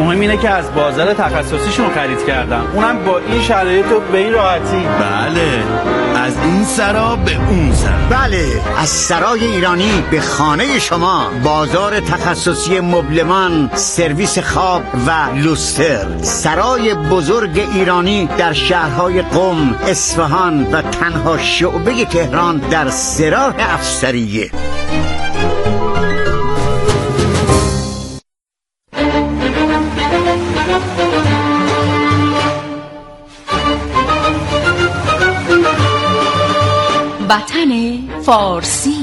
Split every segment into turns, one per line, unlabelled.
مهم اینه که از بازار تخصصیشون خرید کردم، اونم با این شرایط و به این راحتی.
بله، از این سرا به اون سرا.
بله، از سرای ایرانی به خانه شما. بازار تخصصی مبلمان، سرویس خواب و لوستر. سرای بزرگ ایرانی در شهرهای قم، اصفهان و تنها شعبه تهران در سراح افسریه.
وطن فارسی.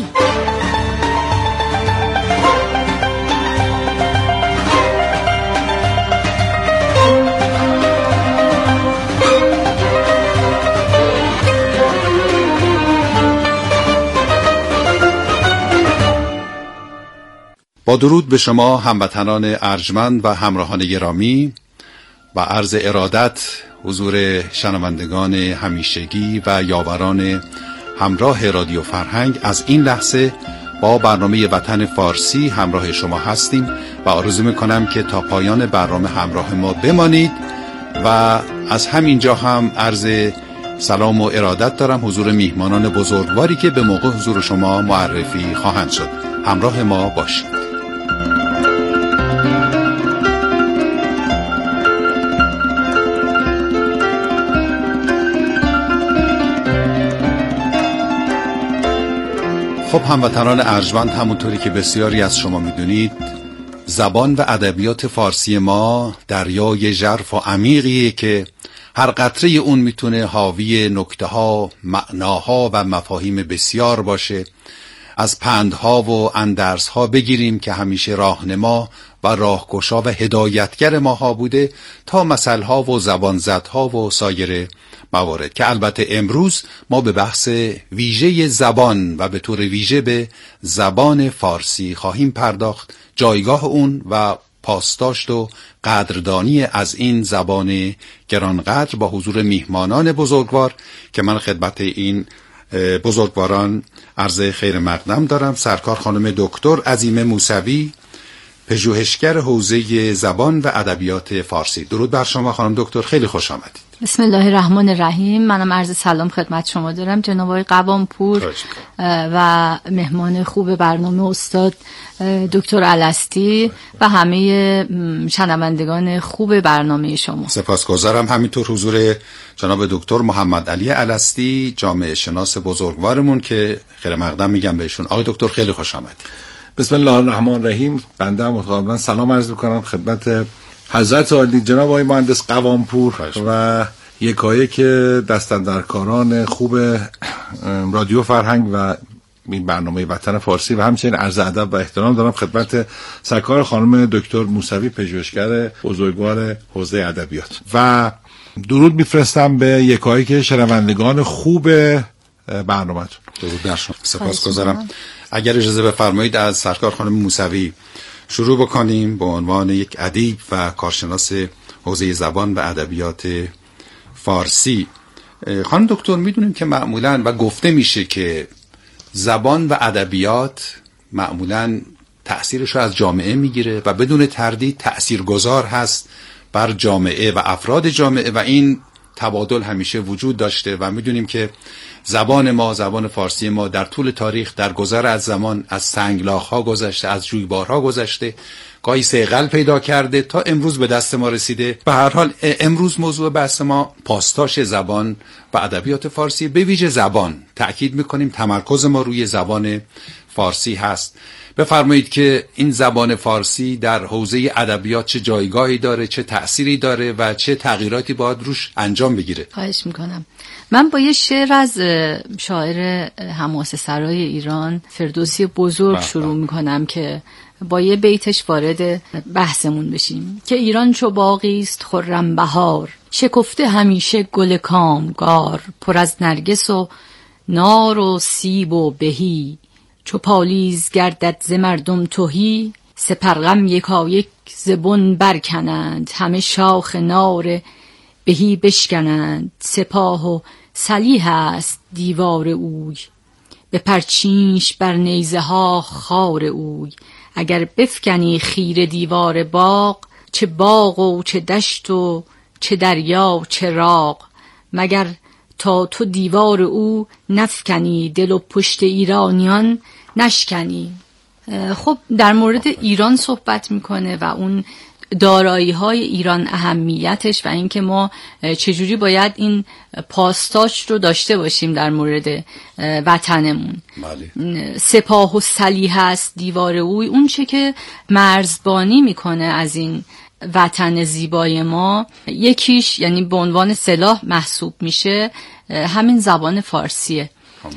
با درود به شما هموطنان ارجمند و همراهان گرامی و عرض ارادت حضور شنوندگان همیشگی و یاوران همراه رادیو فرهنگ. از این لحظه با برنامه وطن فارسی همراه شما هستیم و آرزو میکنم که تا پایان برنامه همراه ما بمانید و از همینجا هم عرض سلام و ارادت دارم حضور میهمانان بزرگواری که به موقع حضور شما معرفی خواهند شد. همراه ما باشید. خب هموطنان ارجمند، همونطوری که بسیاری از شما میدونید زبان و ادبیات فارسی ما دریای ژرف و عمیقیه که هر قطره اون میتونه حاوی نکته‌ها، معناها و مفاهیم بسیار باشه. از پندها و اندرسها بگیریم که همیشه راهنما و راهگشا و هدایتگر ماها بوده تا مثلها و زبانزدها و سایر موارد که البته امروز ما به بحث ویژه زبان و به طور ویژه به زبان فارسی خواهیم پرداخت، جایگاه اون و پاسداشت و قدردانی از این زبان گرانقدر با حضور میهمانان بزرگوار که من خدمت این بزرگواران عرض خیر مقدم دارم. سرکار خانم دکتر عظیمه موسوی، پژوهشگر حوزه زبان و ادبیات فارسی. درود بر شما خانم دکتر، خیلی خوش آمدید.
بسم الله الرحمن الرحیم. منم عرض سلام خدمت شما دارم جناب آقای قوامپور و مهمان خوب برنامه استاد دکتر الستی و همه شنوندگان خوب برنامه شما.
سپاسگزارم. همینطور حضور جناب دکتر محمد علی الستی، جامعه شناس بزرگوارمون که خیر مقدم میگم بهشون. آقای دکتر خیلی خوش آمدید.
بسم الله الرحمن الرحیم. بنده هم متقابلا سلام عرض می‌کنم خدمت حضرت عالی جناب آقای مهندس قوامپور و یکایک که دستاندرکاران خوب رادیو فرهنگ و این برنامه وطن فارسی و همچنین عرض ادب و احترام دارم خدمت سرکار خانم دکتر موسوی، پژوهشگر بزرگوار حوزه ادبیات، و درود میفرستم به یکایک شنوندگان خوب برنامه‌تون.
درود بر شما. سپاسگزارم. اگر اجازه بفرمایید از سرکار خانم موسوی شروع بکنیم به عنوان یک ادیب و کارشناس حوزه زبان و ادبیات فارسی. خانم دکتر، میدونیم که معمولاً و گفته میشه که زبان و ادبیات معمولاً تأثیرش رو از جامعه میگیره و بدون تردید تأثیرگذار هست بر جامعه و افراد جامعه و این تبادل همیشه وجود داشته و میدونیم که زبان ما، زبان فارسی ما در طول تاریخ در گذر از زمان از سنگلاخ‌ها گذشته، از جویبارها گذشته، گاهی صیقل پیدا کرده تا امروز به دست ما رسیده. به هر حال امروز موضوع بحث ما پاسداشت زبان و ادبیات فارسی، به ویژه زبان. تأکید میکنیم تمرکز ما روی زبان فارسی هست. بفرمایید که این زبان فارسی در حوزه ادبیات چه جایگاهی داره، چه تأثیری داره و چه تغییراتی باید روش انجام بگیره؟
خواهش میکنم. من با یه شعر از شاعر حماسه سرای ایران فردوسی بزرگ شروع میکنم که با یه بیتش وارد بحثمون بشیم که ایران چو باغی است خرم بهار، شکفته همیشه گل کامگار، پر از نرگس و نار و سیب و بهی، چو پالیز گردد ز مردم تهی، سپرغم یکایک ز بن برکنند، همه شاخ نار بهی بشکنند، سپاه و سلیح است دیوار اوی، به پرچینش بر نیزه ها خار اوی، اگر بفکنی خیر دیوار باغ، چه باغ و چه دشت و چه دریا و چه راغ، مگر تا تو دیوار او نفکنی، دل و پشت ایرانیان نشکنی. خب در مورد ایران صحبت میکنه و اون دارایی های ایران، اهمیتش و اینکه ما چجوری باید این پاسداشت رو داشته باشیم در مورد وطنمون.
بله.
سپاه و سلیح است دیوار اوی، اون چه که مرزبانی میکنه از این وطن زیبای ما، یکیش یعنی به عنوان سلاح محسوب میشه همین زبان فارسیه.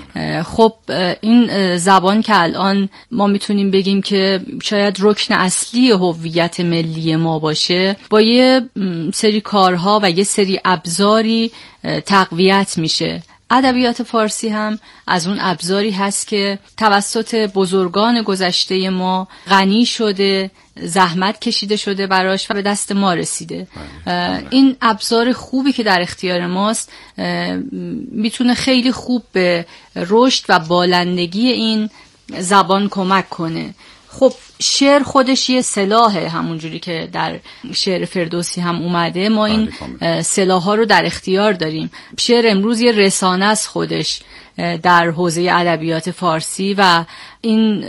خب این زبان که الان ما میتونیم بگیم که شاید رکن اصلی هویت ملی ما باشه، با یه سری کارها و یه سری ابزاری تقویت میشه. ادبیات فارسی هم از اون ابزاری هست که توسط بزرگان گذشته ما غنی شده، زحمت کشیده شده براش و به دست ما رسیده. این ابزار خوبی که در اختیار ماست میتونه خیلی خوب به رشد و بالندگی این زبان کمک کنه. خب شعر خودش یه سلاحه، همونجوری که در شعر فردوسی هم اومده. ما این سلاح‌ها رو در اختیار داریم. شعر امروز یه رسانه است خودش در حوزه ادبیات فارسی و این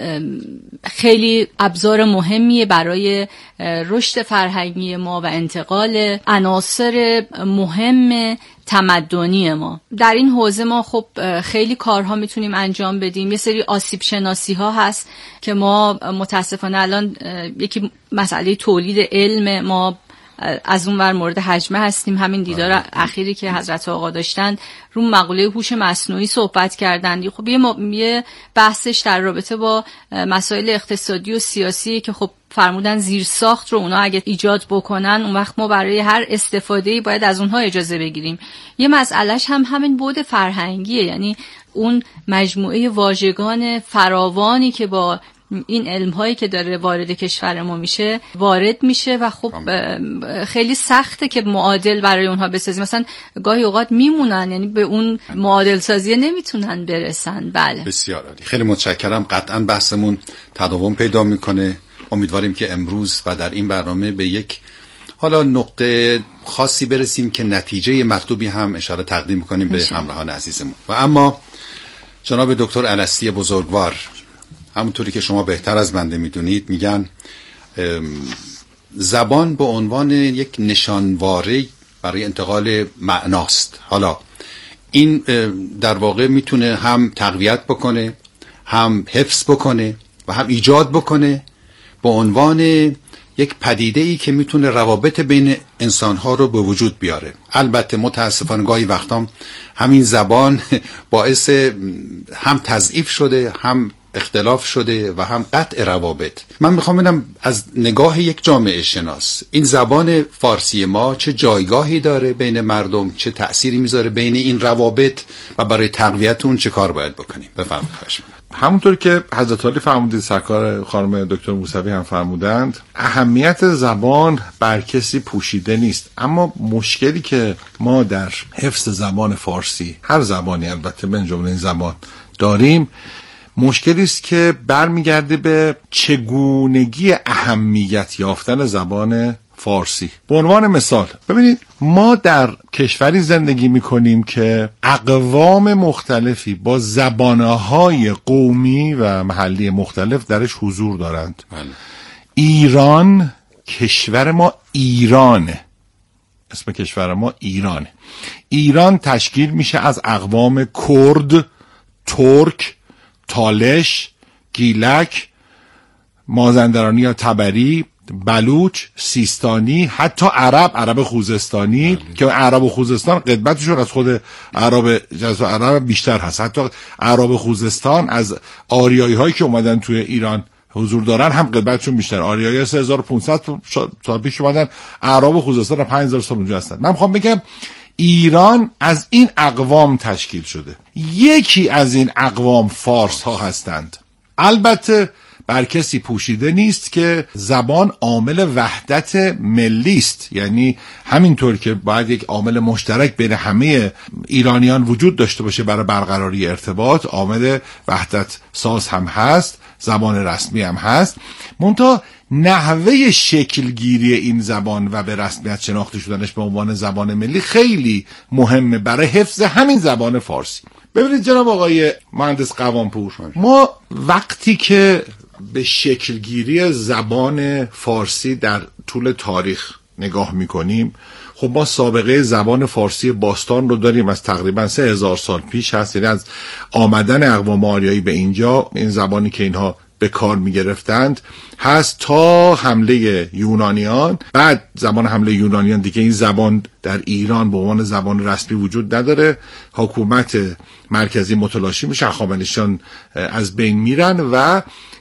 خیلی ابزار مهمیه برای رشد فرهنگی ما و انتقال عناصر مهم تمدنی ما. در این حوزه ما خب خیلی کارها میتونیم انجام بدیم. یه سری آسیب شناسی ها هست که ما متاسفانه الان یکی مسئله تولید علم، ما از اون ور مورد حجمه هستیم. همین دیدار اخیری که حضرت آقا داشتن رو مقوله هوش مصنوعی صحبت کردن. خب یه بحثش در رابطه با مسائل اقتصادی و سیاسی که خب فرمودن زیر ساخت رو اونا اگه ایجاد بکنن اون وقت ما برای هر استفاده‌ای باید از اونها اجازه بگیریم. یه مسئلهش هم همین بعد فرهنگیه، یعنی اون مجموعه واژگان فراوانی که با این علم‌هایی که داره وارد کشور ما میشه وارد میشه و خب خیلی سخته که معادل برای اونها بسازیم. مثلا گاهی اوقات میمونن، یعنی به اون معادل سازی نمیتونن برسن. بله
بسیار عالی، خیلی متشکرم. قطعا بحثمون تداوم پیدا میکنه. امیدواریم که امروز و در این برنامه به یک حالا نقطه خاصی برسیم که نتیجه مطلوبی هم اشاره تقدیم کنیم به همراهان عزیزمون. و اما جناب دکتر الستی بزرگوار، همونطوری که شما بهتر از بنده میدونید، میگن زبان به عنوان یک نشانواره برای انتقال معناست. حالا این در واقع میتونه هم تقویت بکنه، هم حفظ بکنه و هم ایجاد بکنه به عنوان یک پدیده‌ای که میتونه روابط بین انسان‌ها رو به وجود بیاره. البته متاسفانه گاهی وقتا همین زبان باعث هم تضعیف شده، هم اختلاف شده و هم قطع روابط. من میخوام ببینم از نگاه یک جامعه شناس این زبان فارسی ما چه جایگاهی داره بین مردم، چه تأثیری میذاره بین این روابط و برای تقویت اون چه کار باید بکنیم؟ بفرمایید.
همونطور که حضرت عالی فرمودید، سرکار خانم دکتر موسوی هم فرمودند، اهمیت زبان بر کسی پوشیده نیست. اما مشکلی که ما در حفظ زبان فارسی، هر زبانی البته من جمله این زبان داریم، مشکلی است که برمیگرده به چگونگی اهمیت یافتن زبان فارسی. به عنوان مثال ببینید، ما در کشوری زندگی میکنیم که اقوام مختلفی با زبانهای قومی و محلی مختلف درش حضور دارند. ایران، کشور ما ایرانه، اسم کشور ما ایرانه. ایران تشکیل میشه از اقوام کرد، ترک، تالش، گیلک، مازندرانی یا تبری، بلوچ، سیستانی، حتی عرب خوزستانی که عرب خوزستان قدمتشون از خود عرب بیشتر هست. حتی عرب خوزستان از آریایی هایی که اومدن توی ایران حضور دارن هم قدمتشون بیشتر. آریایی 3500 سال پیش اومدن، عرب خوزستان 5000 سال اونجا هستن. من میخوام بگم ایران از این اقوام تشکیل شده. یکی از این اقوام فارس ها هستند. البته بر کسی پوشیده نیست که زبان عامل وحدت ملی است، یعنی همینطور که باید یک عامل مشترک بین همه ایرانیان وجود داشته باشه برای برقراری ارتباط، عامل وحدت ساز هم هست. زبان رسمی هم هست. منتها نحوه شکلگیری این زبان و به رسمیت شناخته شدنش به عنوان زبان ملی خیلی مهمه برای حفظ همین زبان فارسی. ببینید جناب آقای مهندس قوامپور، ما وقتی که به شکلگیری زبان فارسی در طول تاریخ نگاه میکنیم، خب ما سابقه زبان فارسی باستان رو داریم، از تقریبا 3000 سال پیش هست، یعنی از آمدن اقوام آریایی به اینجا این زبانی که اینها به کار می گرفتند هست تا حمله یونانیان. بعد زمان حمله یونانیان دیگه این زبان در ایران به عنوان زبان رسمی وجود نداره، حکومت مرکزی متلاشی میشه، هخامنشیان از بین میرن و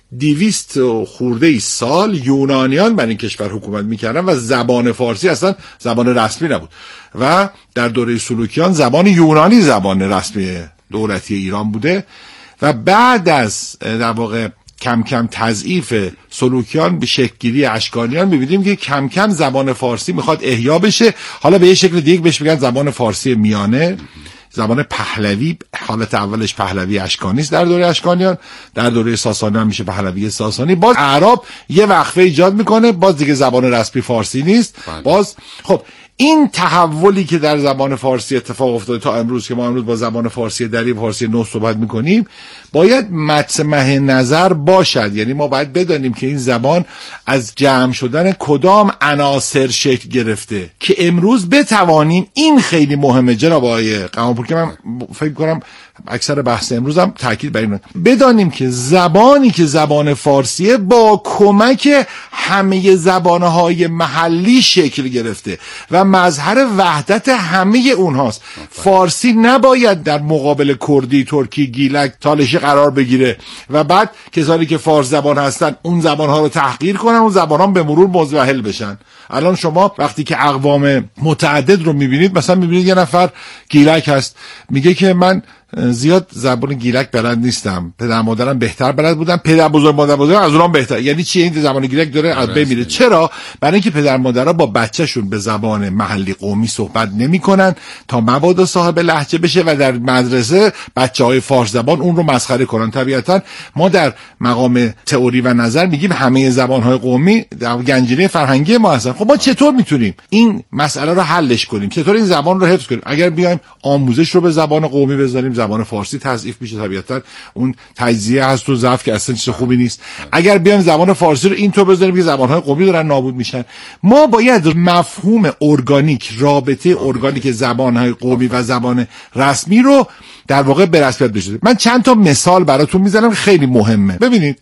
200 خورده سال یونانیان بر این کشور حکومت میکردن و زبان فارسی اصلا زبان رسمی نبود و در دوره سلوکیان زبان یونانی زبان رسمی دولتی ایران بوده و بعد از در واقع کم کم تضعیف سلوکیان به شکلگیری اشکانیان می‌بینیم که کم کم زبان فارسی میخواد احیا بشه. حالا به یه شکل دیگه بهش میگن زبان فارسی میانه، زبان پهلوی. حالت اولش پهلوی اشکانی است در دوره اشکانیان، در دوره ساسانی هم میشه پهلوی ساسانی. باز اعراب یه وقفه ایجاد میکنه، باز دیگه زبان رسمی فارسی نیست. باز خب این تحولی که در زبان فارسی اتفاق افتاده تا امروز که ما امروز با زبان فارسی دری فارسی نو صحبت میکنیم باید مطمع نظر باشد. یعنی ما باید بدانیم که این زبان از جمع شدن کدام عناصر شکل گرفته که امروز بتوانیم، این خیلی مهمه جناب آقای قوامپور که من فکر کنم اکثر بحث امروزم تاکید بر این بدانیم که زبانی که زبان فارسیه با کمک همه زبانهای محلی شکل گرفته و مظهر وحدت همه اونهاست. فارسی نباید در مقابل کردی، ترکی، گیلک، تالشی قرار بگیره و بعد کسانی که فارس زبان هستن اون زبانها رو تحقیر کنن، اون زبانها به مرور مزوحل بشن. الان شما وقتی که اقوام متعدد رو میبینید، مثلا میبینید یه نفر گیلک هست میگه که من زیاد زبان گیلک بلد نیستم، پدر مادرم بهتر بلد بودن، پدر بزرگ مادر بزرگ از اونام بهتر. یعنی چی؟ این زبان گیلک داره از بین میره. چرا؟ برای اینکه پدر مادرها با بچه‌شون به زبان محلی قومی صحبت نمی‌کنن تا مبادا صاحب لهجه بشه و در مدرسه بچه‌های فارس زبان اون رو مسخره کنن. طبیعتاً ما در مقام تئوری و نظر میگیم همه زبان‌های قومی در گنجینه فرهنگی ما هستن. خب ما چطور میتونیم این مسئله رو حلش کنیم؟ چطور این زبان رو حفظ کنیم؟ اگر بیایم آموزش رو به زبان قومی بذاریم، زبان فارسی تضعیف میشه، طبیعتا اون تجزیه هست و ضعف که اصلا چیز خوبی نیست. اگر بیایم زبان فارسی رو اینطور بذاریم که زبان‌های قومی دارن نابود میشن، ما باید مفهوم ارگانیک، رابطه ارگانیک زبان‌های قومی و زبان رسمی رو در واقع به رسمیت بشناسیم. من چند تا مثال براتون میزنم خیلی مهمه. ببینید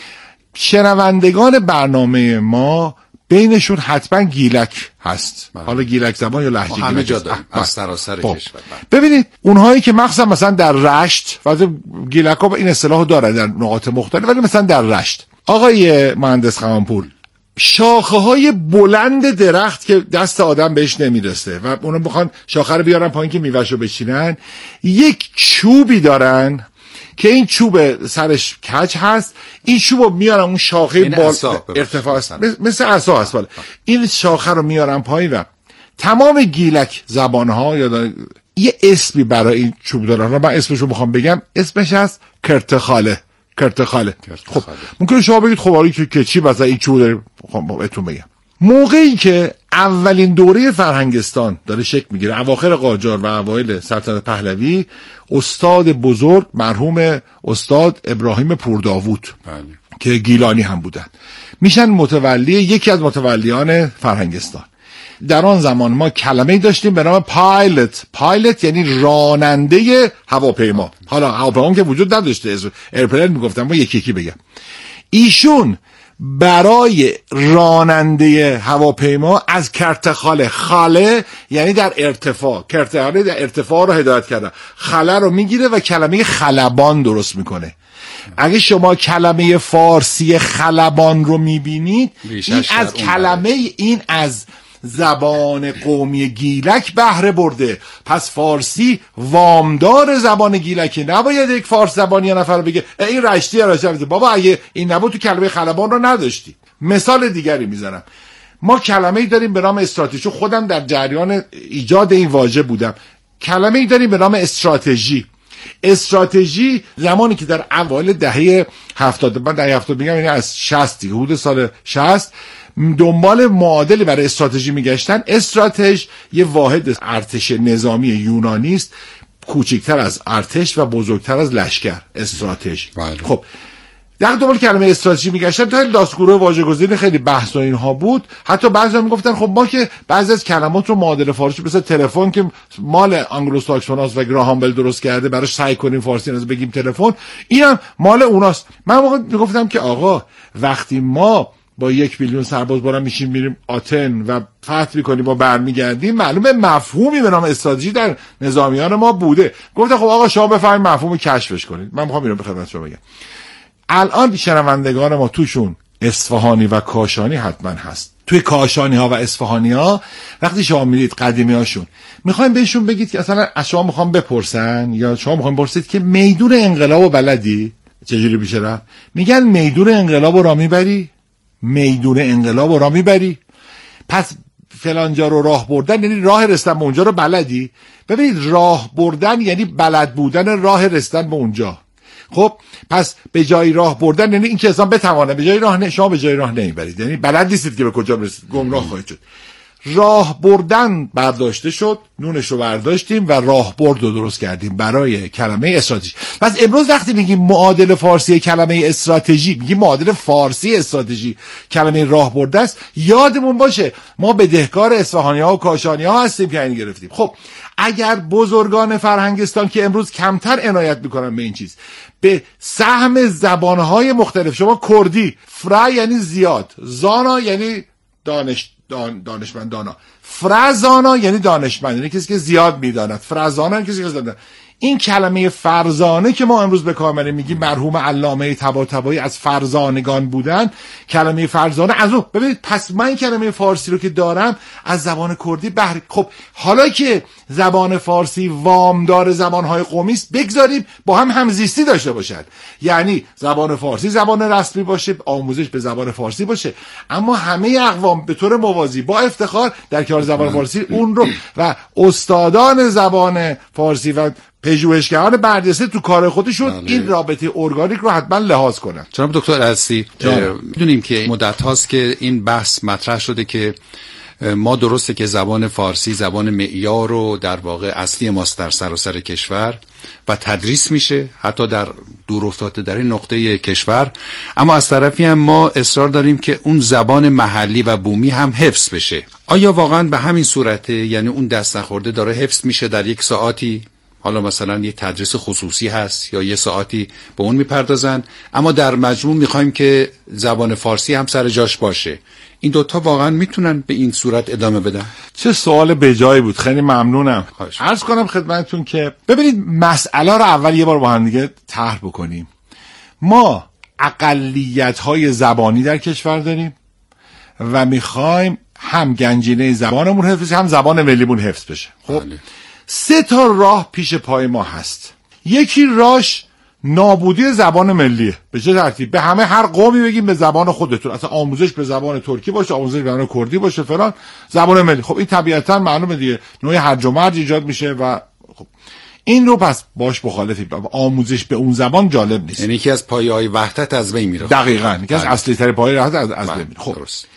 شنوندگان برنامه ما بینشون حتما گیلک هست. حالا گیلک زبان یا لهجه
همه جا
گیلک
از سراسر کشور.
ببینید اونهایی که مثلا در رشت، گیلک ها این اصطلاح دارن در نقاط مختلف، ولی مثلا در رشت آقای مهندس قوامپور شاخه های بلند درخت که دست آدم بهش نمیرسه و اونا بخوان شاخه رو بیارن پایین که میوه‌شو بچینن، یک چوبی دارن که این چوب سرش کج هست، این چوبو میارن اون شاخه بال ارتفاع است مثل عصا هست، این شاخه رو میارن پایین و تمام گیلک زبانها یا یه اسمی برای این چوب دارن. من اسمشو میخوام بگم، اسمش هست کرتخاله. خب ممکنه شما بگید خب آره که چی مثلا این چوب داره؟ خب بهتون بگم، موقعی که اولین دوره فرهنگستان داره شکل میگیره، اواخر قاجار و اوایل سلطنت پهلوی، استاد بزرگ مرحوم استاد ابراهیم پورداوود که گیلانی هم بودن میشن متولی، یکی از متولیان فرهنگستان. در آن زمان ما کلمه‌ای داشتیم به نام پایلت یعنی راننده هواپیما. حالا هواپیما که وجود نداشته، ایرپلن میگفتن، ما یکی بگم. ایشون برای راننده هواپیما از کرتخاله، خاله یعنی در ارتفاع، کرتخاله در ارتفاع رو هدایت کرده، خاله رو میگیره و کلمه خلبان درست میکنه. اگه شما کلمه فارسی خلبان رو میبینید، این از کلمه این از زبان قومی گیلک بهره برده. پس فارسی وامدار زبان گیلک، نباید یک فارس زبانی نفر بگه این رشتی بابا اگه این نبود تو کلمه خلبان رو نداشتی. مثال دیگری میزنم، ما کلمه‌ای داریم به نام استراتژی، خودم در جریان ایجاد این واژه بودم. کلمه‌ای داریم به نام استراتژی. استراتژی زمانی که در اوایل دهه 70، من دهه 70 میگم یعنی از 60 دیگه، حدود سال 60 دنبال معادلی برای استراتژی میگشتن. استراتژ یه واحد ارتش نظامی یونانی است، کوچکتر از ارتش و بزرگتر از لشکر. استراتژ. خب در دنبال کلمه استراتژی میگشتن. تا دستگروه واژه‌گذاری خیلی بحث و اینها بود. حتی بعضیا میگفتن خب ما که بعضی از کلمات رو معادل فارسی مثل تلفن که مال انگلوساکسوناست و گراهام بل درست کرده براش سعی کنیم فارسی از بگیم تلفن، اینم مال اوناست. من موقع میگفتم که آقا وقتی ما با 1 میلیون سرباز بالا میشیم میریم آتن و فتح میکنیم و برمیگردیم، معلومه مفهومی به نام استراتژی در نظامیان ما بوده. گفتم خب آقا شما بفهمید مفهومو کشفش کنید. من میخوام اینو به خدمت شما بگم. الان شنوندگان ما توشون اصفهانی و کاشانی حتما هست. توی کاشانی ها و اصفهانی ها وقتی شما میرید قدیمی هاشون میخوایم بهشون بگید که اصلا از شما میخوام بپرسن یا شما میخوایم بپرسید که میدون انقلابو بلدی؟ چجوری میشه رفت؟ میگن میدون انقلابو را میبری؟ میدون انقلابو را میبری؟ پس فلانجا رو راه بردن یعنی راه رسیدن به اونجا رو بلدی؟ ببینید راه بردن یعنی بلد بودن راه رسیدن به اونجا. خب پس به جای راه بردن یعنی این که انسان بتونه به جای راه شما به جای راه نمیبرید، یعنی بلد نیستید که به کجا برسید، گمراه خواهید شد. راه بردن برداشته شد، نونش رو برداشتیم و راه برد رو درست کردیم برای کلمه استراتژی. پس امروز وقتی میگیم معادل فارسی کلمه استراتژی، میگیم معادل فارسی استراتژی کلمه راه برده است، یادمون باشه ما بدهکار اصفهانی‌ها و کاشانی‌ها هستیم که این گرفتیم. خب اگر بزرگان فرهنگستان که امروز کمتر عنایت میکنن به این چیز، به سهم زبانهای مختلف، شما کردی فرا یعنی زیاد، زانا یعنی دانشمندانا، فرزانا یعنی دانشمند، یعنی کسی که زیاد میداند، فرزانا یعنی کسی که زیاد میداند. این کلمه فرزانه که ما امروز به کار میگیم، مرحوم علامه طباطبایی از فرزانگان بودن، کلمه فرزانه از اون. ببینید پس من کلمه فارسی رو که دارم از زبان کردی بهره. خب حالا که زبان فارسی وامدار زبانهای قومی است، بگذاریم با هم همزیستی داشته باشد، یعنی زبان فارسی زبان رسمی باشه، آموزش به زبان فارسی باشه، اما همه اقوام به طور موازی با افتخار در کنار زبان فارسی اون رو و استادان زبان فارسی و پژوهشگران برجسته تو کار خودشون این رابطه ارگانیک رو حتما لحاظ کنن.
جناب دکتر عزیزی، میدونیم که مدت هاست که این بحث مطرح شده که ما درسته که زبان فارسی زبان معیار رو در واقع اصلی ماست در سراسر کشور و تدریس میشه حتی در دور افتاده در این نقطه کشور، اما از طرفی هم ما اصرار داریم که اون زبان محلی و بومی هم حفظ بشه. آیا واقعا به همین صورته؟ یعنی اون دست نخورده داره حفظ میشه در یک ساعتی، حالا مثلا یه تدریس خصوصی هست یا یه ساعتی به اون میپردازن، اما در مجموع میخوایم که زبان فارسی هم سر جاش باشه. این دوتا واقعا میتونن به این صورت ادامه بدن؟
چه سوال بجایی بود، خیلی ممنونم. عرض کنم خدمتتون که ببینید مسئله رو اول یه بار با هم دیگه طرح بکنیم. ما اقلیت‌های زبانی در کشور داریم و میخوایم هم گنجینه زبانمون حفظ بشه هم زبان ملیمون حفظ بشه. خب 3 تا راه پیش پای ما هست. یکی راهش نابودی زبان ملیه. به چه ترتیب؟ به همه هر قومی بگیم به زبان خودتون، اصلا آموزش به زبان ترکی باشه، آموزش به زبان کردی باشه، فلان زبان ملی. خب این طبیعتا معلومه دیگه نوع هرج و مرج ایجاد میشه و خب این رو پس باش مخالفیم. آموزش به اون زبان جالب نیست،
یعنی یکی از پایه‌های وحدت از بین میره.
دقیقاً یکی از اصلی ترین پایه‌های وحدت از بین میره. خب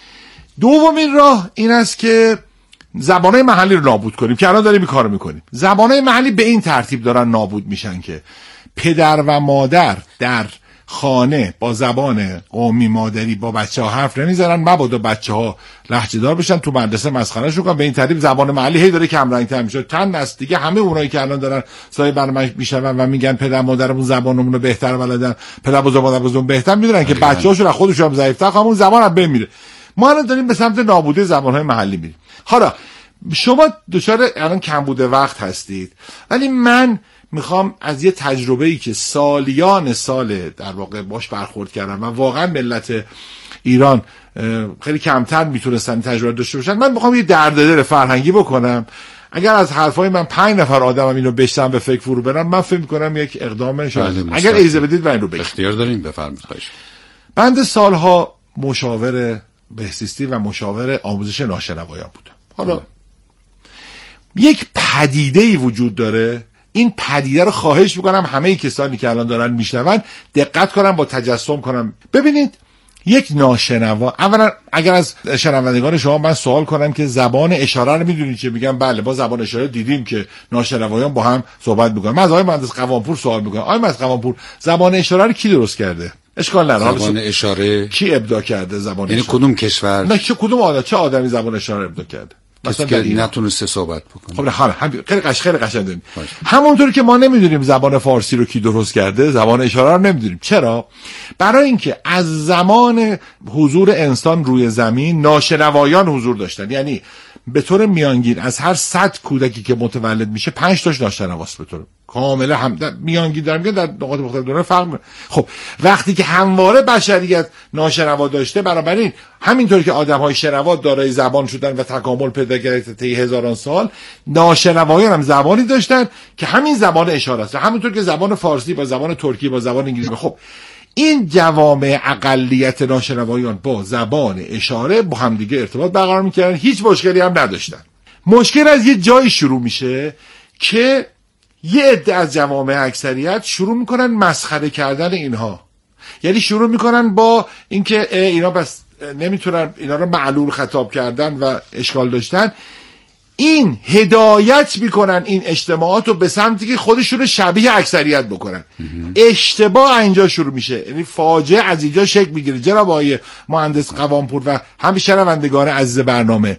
دومین راه این است که زبانهای محلی رو نابود کنیم که الان داریم این کارو میکنیم. زبانهای محلی به این ترتیب دارن نابود میشن که پدر و مادر در خانه با زبان قومی مادری با بچه‌ها حرف نمیزنن، مبادا بچه‌ها لهجه دار بشن، تو مدرسه مسخره‌شون کنن. به این ترتیب زبان محلی هی داره کم رنگ‌تر میشه. چند نسل دیگه همه اونایی که الان دارن سایه برنامه میشن و میگن پدر مادرمون زبانمون رو بهتر بلدن، پدر بزرگ مادر بزرگ بهتر میدونن که بچه‌هاشون از خودشون هم ضعیف‌تر، همون زبان هم بمیره. ما الان داریم به سمت نابودی زبان‌های محلی میریم. حالا شما دچار الان کمبود وقت هستید، ولی من میخوام از یه تجربه‌ای که سالیان سال در واقع باش برخورد کردم و واقعا ملت ایران خیلی کمتر میتونستن تجربه داشته باشن، من میخوام یه درددل فرهنگی بکنم. اگر از حرفای من 5 نفر آدمم اینو بشتن به فکر فرو برن، من فکر میکنم یک اقدام شاید اگر اجازه بدید من اینو بگم.
اختیار دارین، بفرمایید. خواهش.
بنده سالها مشاور بهزیستی و مشاور آموزش ناشنوایان بودم. حالا یک پدیده‌ای وجود داره این پدیده رو خواهش میکنم همه کسانی که الان دارن میشنون دقت کنن، با تجسم کنن. ببینید یک ناشنوا، اولا اگر از شنوندگان شما من سوال کنم که زبان اشاره رو میدونید چه میگم، بله ما زبان اشاره دیدیم که ناشنوایان با هم صحبت میکنن. من از آقای مهندس قوامپور سوال میکنم، آقای مهندس قوامپور زبان اشاره رو کی درست کرده؟ اشکال نداره،
زبان اشاره
کی ابداع کرده زبان
یعنی
اشاره؟
کدوم کشور؟
نه کدوم آدم، چه آدمی زبان اشاره ابداع کرده؟
مثلا که نتونسته صحبت بکنه.
خب خیلی قشنگ داریم. همونطور که ما نمیدونیم زبان فارسی رو کی درست کرده، زبان اشاره رو نمیدونیم. چرا؟ برای اینکه از زمان حضور انسان روی زمین ناشنوایان حضور داشتن. یعنی به طور میانگین از هر 100 کودکی که متولد میشه 5 تاش ناشنواست. به طور کاملا هم میانگین دارم میگم، در نقاط مختلف دنیا فرق میکنه. خب وقتی که همواره بشریت ناشنوا داشته، بنابراین همینطور که آدم‌های شنوا دارای زبان شدن و تکامل پیدا کرده طی هزاران سال، ناشنوایان هم زبانی داشتن که همین زبان اشاره است. همینطور که زبان فارسی با زبان ترکی با زبان انگلیسی. خب این جوامع اقلیت ناشنوایان با زبان اشاره با همدیگه ارتباط برقرار می‌کردن، هیچ مشکلی هم نداشتن. مشکل از یه جایی شروع میشه که یه عده از جوامع اکثریت شروع میکنن مسخره کردن اینها. یعنی شروع میکنن با اینکه اینا بس نمیتونن، اینا رو معلول خطاب کردن و اشکال داشتن، این هدایت میکنن این اجتماعات رو به سمتی که خودشون شبیه اکثریت بکنن. اشتباه اینجا شروع میشه، یعنی فاجعه از اینجا شکل میگیره. جناب آقای مهندس قوامپور و همه شنوندگان عزیز برنامه،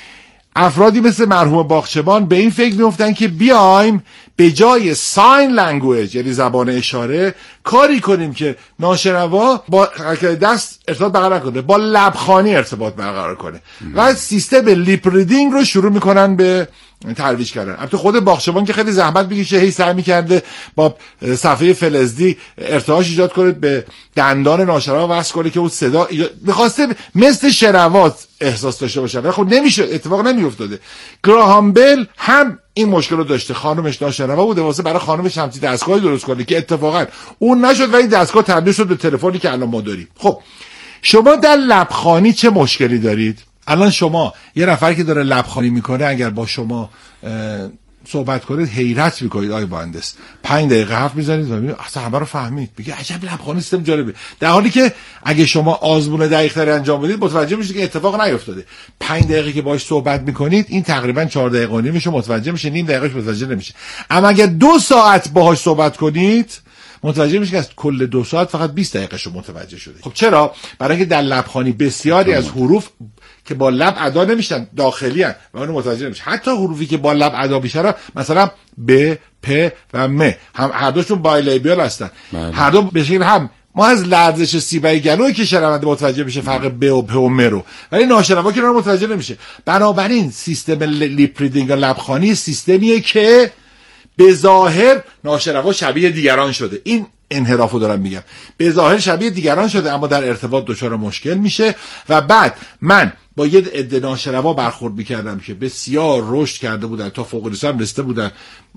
افرادی مثل مرحوم باغچبان به این فکر میفتن که بیایم به جای ساین لنگویج یعنی زبان اشاره کاری کنیم که ناشنوا با دست ارتباط برقرار کنه، با لبخوانی ارتباط برقرار کنه و سیستم لیپ ریدینگ رو شروع میکنن به ترویج کردن. البته خود باغچبان که خیلی زحمت میکشه، هی سعی میکرده با صفحه فلزی ارتعاش ایجاد کنه، به دندان ناشنوا وصل کنه که اون صدا میخواسته مثل شنوات احساس داشته باشه، ولی خب نمیشه، اتفاق نمیافتاده. گراهام بل هم این مشکل رو داشته، خانمش ناشنوا بوده، واسه برای خانمش همچین دستگاهی درست کنه که اتفاقا اون نشد و این دستگاه تبدیل شد به تلفنی که الان ما داریم. خب شما در لبخوانی چه مشکلی دارید؟ الان شما یه نفر که داره لبخوانی میکنه اگر با شما صحبت کنید حیرت میکنید. آقای مهندس 5 دقیقه حرف میزنید و میبینید اصلا همه رو فهمید، میگه عجب لبخوانی سیستم جالبه، در حالی که اگه شما آزمون دقیق‌تری انجام بدید متوجه میشید که اتفاق نیفتاده. 5 دقیقه که باهاش صحبت میکنید این تقریبا 4 دقیقه و نیمش متوجه میشه، نیم دقیقهش متوجه نمیشه. اما اگه 2 ساعت باهاش صحبت کنید متوجه میشه که از کل 2 ساعت فقط 20 دقیقه شو متوجه شده. خب چرا؟ برای اینکه در لبخوانی بسیاری از حروف که با لب ادا نمیشن داخلی ان و اون متوجه نمیشه. حتی حروفی که با لب ادا میشن مثلا ب، پ و م هم هر دوشون بایلیبیال هستن. هر دو به شکل هم ما از لرزش سیبای گلوی که شنونده متوجه میشه فرق ب و پ و م رو، ولی ناشنوا که اون متوجه نمیشه. بنابراین سیستم لیپ ریدینگ لبخوانی سیستمیه که به ظاهر ناشنوا شبیه دیگران شده. این انحرافو دارم میگم، به ظاهر شبیه دیگران شده اما در ارتباط دچار مشکل میشه. و بعد من با یه عده ناشنوا برخورد میکردم که بسیار رشد کرده بودن، تا فوق لیسانس رسیده بودن،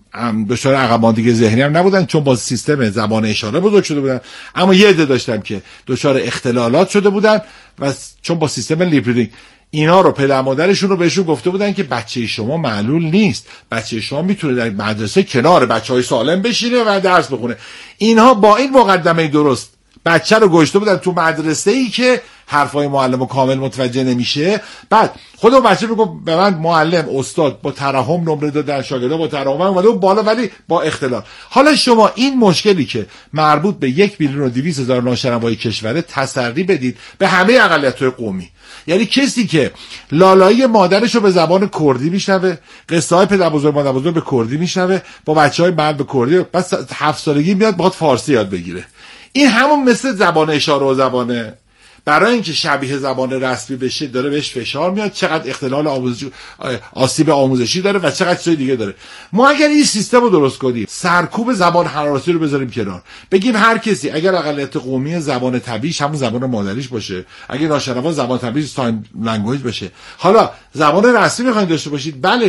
دچار عقب‌ماندگی ذهنی هم نبودن چون با سیستم زبان اشاره بزرگ شده بودن، اما یه عده داشتم که دچار اختلالات شده بودن و چون با سیستم لیپ ریدینگ اینا رو پدر مادرشون رو بهشون گفته بودن که بچه شما معلول نیست، بچه شما میتونه در مدرسه کنار بچهای سالم بشینه و درس بخونه. اینها با این مقدمه درست بچه رو گذاشته بودن تو مدرسه‌ای که حرفای معلم کامل متوجه نمیشه. بعد خود اون بچه میگه به من معلم استاد با ترحم نمره دادن، شاگردا با ترحم اومده بالا ولی با اختلال. حالا شما این مشکلی که مربوط به 1,200,000 ناشنوای کشوره تسری بدید به همه اقلیت‌های قومی. یعنی کسی که لالایی مادرشو به زبان کردی میشنوه، قصه های پدر بزرگ مادر بزرگ به کردی میشنوه، با بچهای مرد به کردی، بس 7 سالگی میاد باید فارسی یاد بگیره. این همون مثل زبان اشاره و زبانه، برای اینکه شبیه زبان رسمی بشه داره بهش فشار میاد، چقدر اختلال آموزشی، آسیب آموزشی داره و چقدر چیز دیگه داره. ما اگر این سیستم رو درست کنیم، سرکوب زبان حرارتی رو بذاریم کنار، بگیم هر کسی اگر اقلیت قومی زبان طبیعیش همون زبان مادریش باشه، اگه ناشنوا زبان طبیعی ساین لنگویج باشه، حالا زبان رسمی میخواین داشته باشید، بله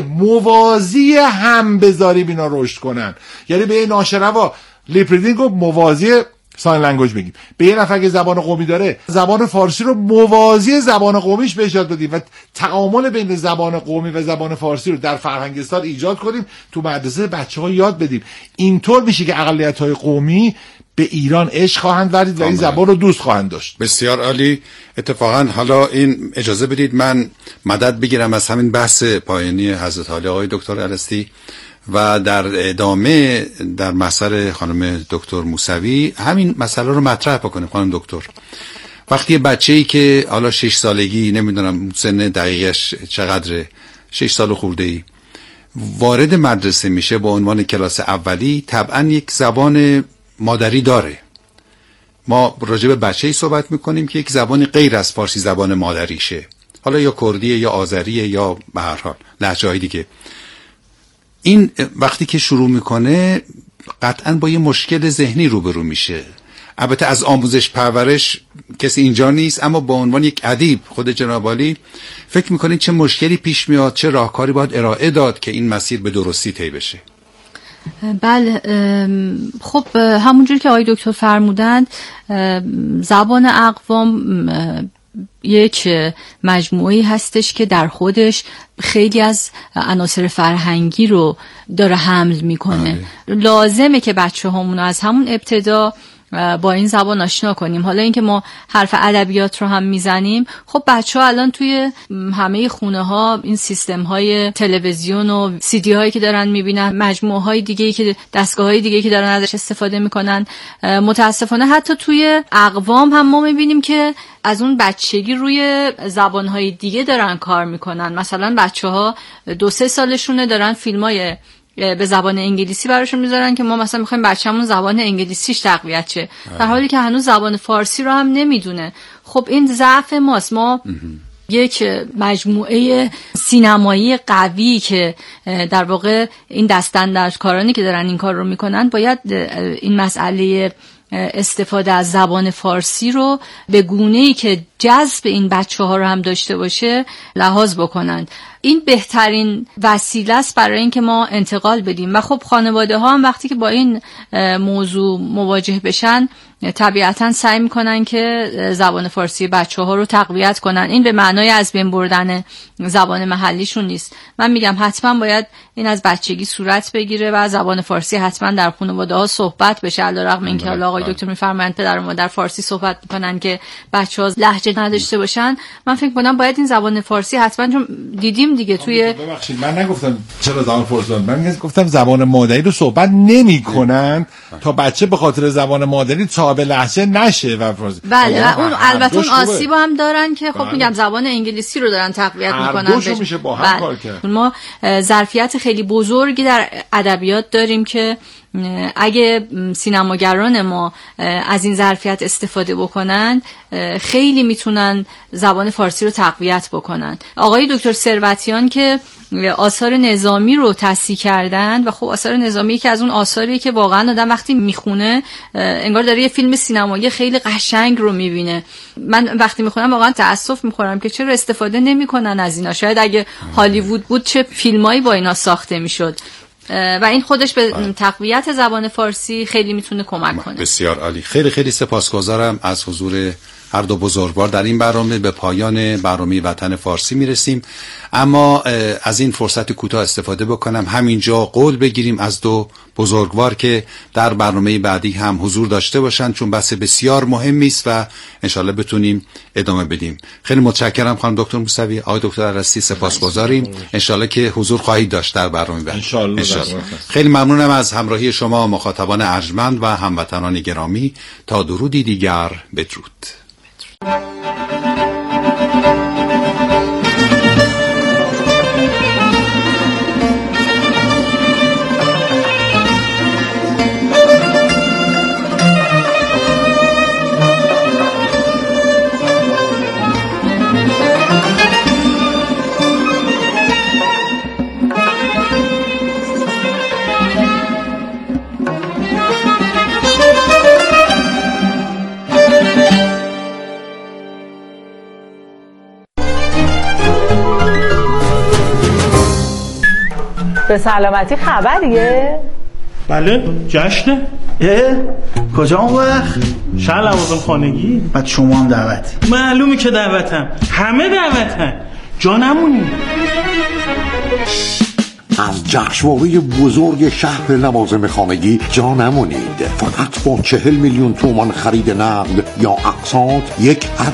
موازی هم بذاریم اینا رشد کنن. یعنی به ناشنوا لیپ ریدینگ رو موازی ساین لنگویج بگیم. به یه نفر که زبان قومی داره زبان فارسی رو موازی زبان قومیش بهش یاد بدیم و تعامل بین زبان قومی و زبان فارسی رو در فرهنگستان ایجاد کنیم، تو مدرسه بچه‌ها یاد بدیم. اینطور میشه که اقلیت‌های قومی به ایران عشق خواهند ورزید و این زبان رو دوست خواهند داشت.
بسیار عالی. اتفاقا حالا این اجازه بدید من مدد بگیرم از همین بحث پایانی حضرت عالی آقای دکتر الستی و در ادامه در مسئله خانم دکتر موسوی همین مسئله رو مطرح بکنیم. خانم دکتر، وقتی بچه‌ای که حالا 6 سالگی، نمیدونم سن دقیقش چقدره، 6 سال خورده‌ای وارد مدرسه میشه با عنوان کلاس اولی، طبعا یک زبان مادری داره. ما راجع به بچه‌ای صحبت میکنیم که یک زبانی غیر از فارسی زبان مادریشه، حالا یا کردیه یا آذریه یا به هر حال لهجه‌های دیگه. این وقتی که شروع میکنه قطعا با یه مشکل ذهنی روبرو میشه. البته از آموزش پرورش کسی اینجا نیست، اما به عنوان یک ادیب خود جناب عالی فکر میکنید چه مشکلی پیش میاد، چه راهکاری باید ارائه داد که این مسیر به درستی طی بشه؟
بله، خب همونجور که آقای دکتر فرمودند، زبان اقوام یک مجموعه‌ای هستش که در خودش خیلی از عناصر فرهنگی رو داره حمل میکنه. لازمه که بچه همون از همون ابتدا با این زبان آشنا کنیم. حالا اینکه ما حرف ادبیات رو هم میزنیم، خب بچه‌ها الان توی همه خونه ها این سیستم های تلویزیون و سی دی هایی که دارن میبینن، مجموعه های دیگه‌ای که دستگاه های دیگه‌ای که دارن ازش استفاده میکنن، متاسفانه حتی توی اقوام هم ما میبینیم که از اون بچگی روی زبان های دیگه دارن کار میکنن. مثلا بچه‌ها 2-3 سالشونه دارن فیلمای به زبان انگلیسی براشون میذارن که ما مثلا میخوایم بچه‌مون زبان انگلیسیش تقویت شه، در حالی که هنوز زبان فارسی رو هم نمیدونه. خب این ضعف ماست. ما یک مجموعه سینمایی قوی که در واقع این دستاندرکارانی که دارن این کار رو میکنن باید این مسئله استفاده از زبان فارسی رو به گونه‌ای که جذب این بچه‌ها رو هم داشته باشه لحاظ بکنند. این بهترین وسیله است برای اینکه ما انتقال بدیم. و خب خانواده ها هم وقتی که با این موضوع مواجه بشن طبیعتا سعی میکنن که زبان فارسی بچه‌ها رو تقویت کنن. این به معنای از بین بردن زبان محلیشون نیست. من میگم حتما باید این از بچگی صورت بگیره و زبان فارسی حتما در خانواده ها صحبت بشه، علیرغم اینکه آقای دکتر میفرمایند پدر و مادر فارسی صحبت میکنن که بچه‌ها لهجه نداشته باشن. من فکر میکنم باید این زبان فارسی حتما، چون دیدیم دیگه توی،
ببخشید من نگفتم چرا زبان فارسی، من گفتم زبان مادری رو صحبت نمیکنن تا بچه به خاطر زبان مادری صاحب لهجه نشه و فارسی.
بله، اون البته اون آسیب هم دارن که خب میگم زبان انگلیسی رو دارن تقویت میکنن.
دوشو میشه با هم کار کرد.
ما ظرفیت خیلی بزرگی در ادبیات داریم که اگه سینماگران ما از این ظرفیت استفاده بکنن خیلی میتونن زبان فارسی رو تقویت بکنن. آقای دکتر ثروتیان که آثار نظامی رو تصحیح کردن و خب آثار نظامی که از اون آثاریه که واقعا آدم وقتی میخونه انگار داره یه فیلم سینمایی خیلی قشنگ رو میبینه. من وقتی میخونم واقعا تأسف میخورم که چرا استفاده نمیکنن از اینا. شاید اگه هالیوود بود چه فیلمایی با اینا ساخته میشد و این خودش به تقویت زبان فارسی خیلی میتونه کمک کنه.
بسیار عالی. خیلی خیلی سپاسگزارم از حضور هر دو بزرگوار در این برنامه. به پایان برنامه وطن فارسی میرسیم، اما از این فرصت کوتاه استفاده بکنم همینجا قول بگیریم از دو بزرگوار که در برنامه بعدی هم حضور داشته باشند، چون بحث بسیار مهمی است و انشالله بتونیم ادامه بدیم. خیلی متشکرم خانم دکتر موسوی، آقای دکتر الستی، سپاسگزاریم. انشالله که حضور خواهید داشت در برنامه بعد. انشالله. خیلی ممنونم از همراهی شما مخاطبان ارجمند و هموطنان گرامی. تا درودی دیگر، بدرود.
به سلامتی خبریه؟
بله، جشنه.
کجا اون وقت؟
شهر لوازم خانگی.
بعد شما هم دعوتی؟
معلومه که دعوتم، همه دعوتن، جا نمونی.
از جشنواره بزرگ شهر لوازم خانگی جا نمونید. فقط با 40 میلیون تومان خرید نقد یا اقساط یک